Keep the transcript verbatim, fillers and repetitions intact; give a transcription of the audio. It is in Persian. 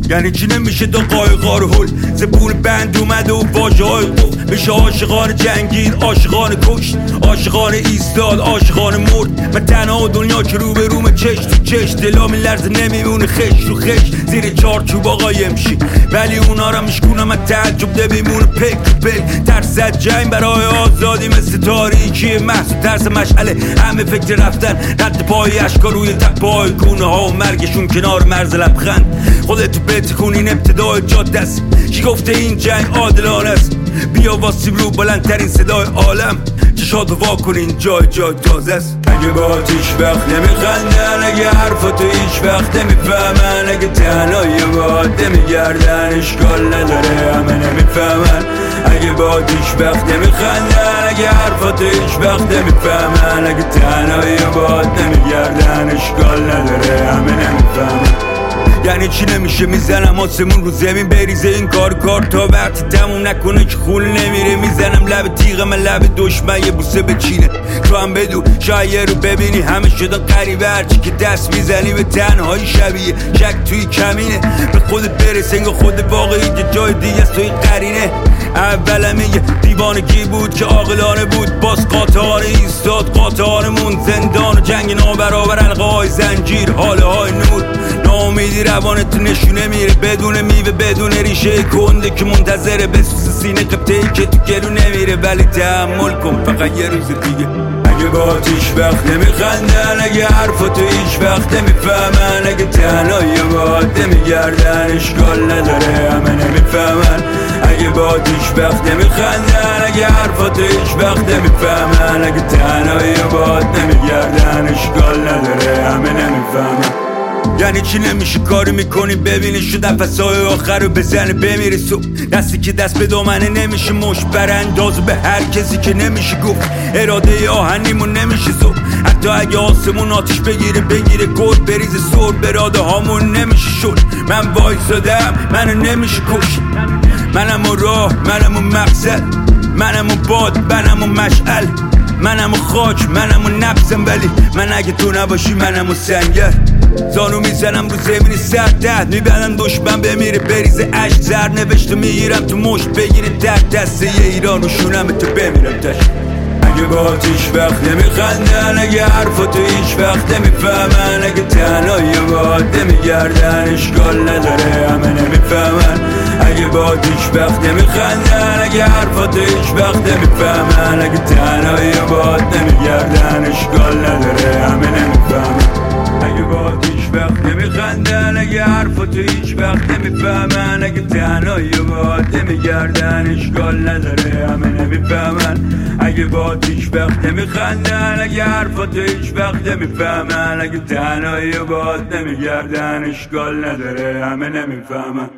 یعنی چی نمیشه تا قایقا رو هل زبون بند اومده و واژه های قفل میشه عاشقان جنگید عاشقان کشت عاشقان ایستاد عاشقان مرد من تنها دنیا که رو به روم چش تو چش دلا میلرزه نمیمونه خش رو خش زیر چارچوب آقای امشی ولی اونا را میشکونم من تعجب ده بیمونه پک تو پک ترسد جنگ برای آزادی مثل تاریکی محسوب ترس مشعله همه فکر رفتن رد پای اشکا روی تپای گونه ها و مرگشون کنار مرز لبخند خودتو بتکون این ابتدای جاده است کی گفته این جنگ عادلانه است بیا واسیم رو بلندترین صدای عالم چشاتو وا کنین جای جای تازه است اگه با هیچ وقت نمیخندن اگه حرفاتو هیچ وقت نمیفهمن اگه تنهایی باید نمیگردن اشکال نداره همه نمیفهمن اگه با هیچ وقت نمیخندن اگه حرفاتو هیچ وقت نمیفهمن اگه تنهایی باید نمیگردن اشکال نداره همه نمیفهمن یعنی چی نمیشه میزنم آسمون رو زمین بریزه این کار کار تا وقتی تموم نکنه که خول نمیره میزنم لب تیغ من لب دشمن یه بوسه بچینه تو هم بدو شاید رو ببینی همه شدن قریبه هرچی که دست میزنی به تنهایی شبیه شک توی کمینه به خودت برس انگار خود واقعی که جای دیگه است توی قرینه اولم یه دیوانگی بود که عاقلانه بود باز قاطعانه ایستاد قاطعانمون زندان و جنگ نابرابر حلقه های زنجیر حاله های نور ناامیدی روانت نشونه میره بدون میوه بدون ریشه کنده که منتظره بسوس سینه قبطه‌ای که تو گلو نمیره ولی تحمل کن فقط یه روز دیگه اگه با هیچ وقت نمیخندن اگه حرفاتو هیچ وقت نمیفهمن اگه تنهایی باید نمیگردن اشکال نداره همه نمیفهمن اگه با هیچ وقت نمیخندن اگه حرفاتو هیچ وقت نمیفهمن اگه تنهایی باید نمیگردن اشکال نداره همه نمیفهمن یعنی چی نمیشه کاری میکنی ببینی شو نفسای آخر رو بزنه بمیری صبح دستی که دست به دامنه نمیشه مش برانداز به هر کسی که نمیشه گفت اراده آهنیمون نمیشه زود حتی اگه آسمون آتیش بگیره بگیره گل بریزه سر براده هامون نمیشه شد من وایسادم منو نمیشه کش منم و راه منم و مقصد منم و باد منم و مشعل منم و خاک منم و نفسم ولی من اگه تو نباشی منم و سنگر زانو میزنم رو زمین سردت میبندم دشمن بمیره بریزه عشق زر نوشته میگیرم تو مشت بگیره در دسته یه ایران و شونم تو بمیرم تش اگه با هیچ وقت نمیخندن اگه حرفاتو هیچ وقت نمیفهمن اگه تنهایی باید نمیگردن اشکال نداره همه نمیفهمن اگه با هیچ وقت نمیخندن اگه حرفاتو هیچ وقت نمیفهمن اگه تنهایی باید نمیگردن اشکال نداره همه نمیفهمن اگه با هیچ وقت نمیخندن اگه حرفاتو هیچ وقت نمیفهمن اگه تنهایی باید نمیگردن اشکال نداره همه نمیفهمن اگه با هیچ وقت نمیخندن اگه حرفاتو هیچ وقت نمیفهمن اگه تنهایی باید نمیگردن اشکال نداره همه نمیفهمن